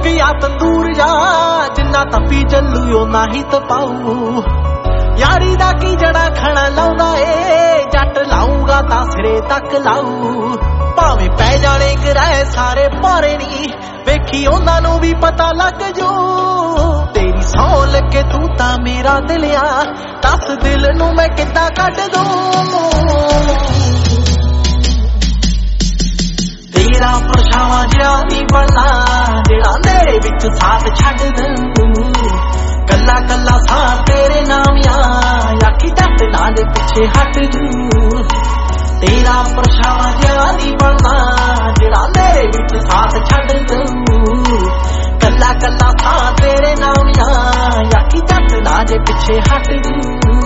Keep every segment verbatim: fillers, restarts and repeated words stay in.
Fuchsia तंदूर जा जिन्ना तपी चलू ओना ही तपाऊ यारी दा की जड़ा खड़ा लाउंदा ए जट लाऊंगा तां सिरे तक लाऊ भावें पै जाने कराए सारे पारे नी वेखी ओना नू भी पता लग जू तेरी सौ लगे तू तां मेरा दिलिया दस दिल नू मैं किद्दां कढ दूं तेरा परछावां जिहा नी बनना जिहड़ा अंधेरे विच साथ छड्ड दूं कल्ला कल्ला सा तेरे नाम आ आखी जट ना दे पिछे हट जू तेरा परछावां जिहा नी बनना जिहड़ा अंधेरे विच साथ छड्ड दूं कल्ला कल्ला सा तेरे नाम आ आखी जट ना दे पिछे हट जू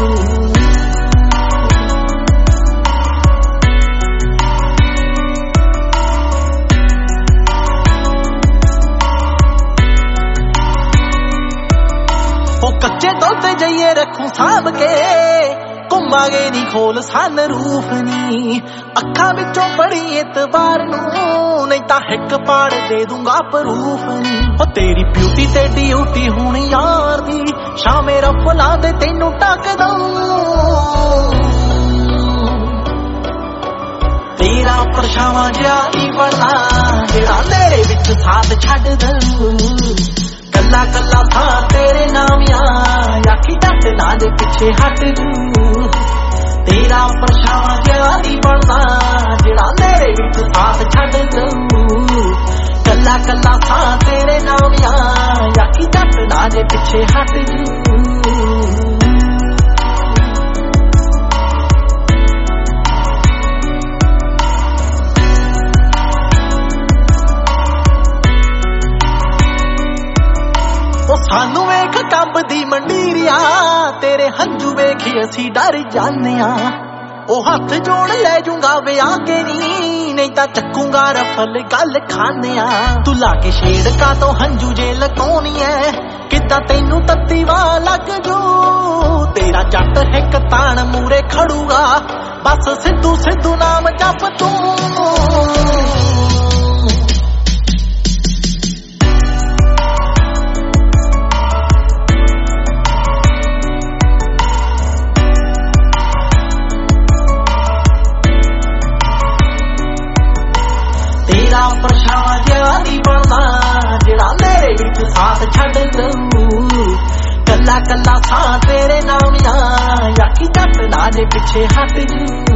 कच्चे दुध जाइए रखू साभ के घुमागे नी खोल सन रूफ नी अखा विचों बड़ी एतबार नू नहीं तां हिक पाड़ दे दूंगा प्रूफ नी ओ तेरी ब्यूटी ते ड्यूटी होनी यार दी शामे रफला दे तेनू टक दूं तेरा परछावां जिहा नी बनना जिहड़ा अंधेरे विच साथ छड्ड दूं कल्ला कल्ला था तेरे नाम आ आखी जट ना दे पिछे हट जू तेरा परछावां जिहा नी बनना जिहड़ा अंधेरे विच साथ छड्ड दूं कल्ला कल्ला था तेरे नाम आ आखी जट ना दे पिछे हट जू सानू वेख कंबदी मंडीरिया तेरे हंजू वेखी असी डर जाने ओ हथ जोड़ ले जूंगा वे आगे नी नहीं तां चकूंगा रफल गल खाने तू लाके छेड़ का तो हंजू जे लकोनी है किद्दां तैनू तत्ती वा लग जू तेरा जट हिक तान मूरे खड़ूगा बस सिद्धू सिद्धू नाम जप तू तेरा परछावां जिहा नी बनना जिहड़ा अंधेरे विच साथ छड्ड दूं कल्ला कल्ला सा तेरे नाम आ आखी जट ना दे पिछे हट जू